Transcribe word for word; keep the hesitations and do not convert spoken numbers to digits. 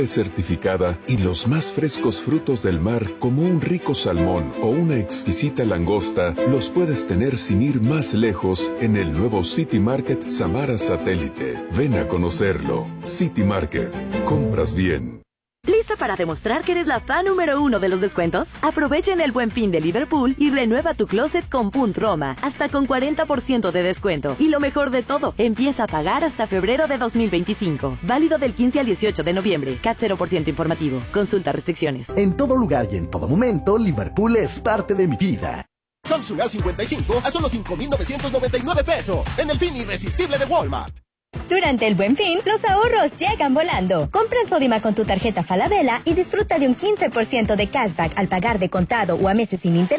certificada y los más frescos frutos del mar, como un rico salmón o una exquisita langosta, los puedes tener sin ir más lejos en el nuevo City Market Samara Satélite. Ven a conocerlo. City Market. Compras bien. ¿Lista para demostrar que eres la fan número uno de los descuentos? Aprovecha en el Buen Fin de Liverpool y renueva tu closet con Punt Roma, hasta con cuarenta por ciento de descuento. Y lo mejor de todo, empieza a pagar hasta febrero de dos mil veinticinco. Válido del quince al dieciocho de noviembre. C A T cero por ciento informativo. Consulta restricciones. En todo lugar y en todo momento, Liverpool es parte de mi vida. Samsung A cincuenta y cinco a solo cinco mil novecientos noventa y nueve pesos en el fin irresistible de Walmart. Durante el Buen Fin, los ahorros llegan volando. Compra en Sodimac con tu tarjeta Falabella y disfruta de un quince por ciento de cashback al pagar de contado o a meses sin interés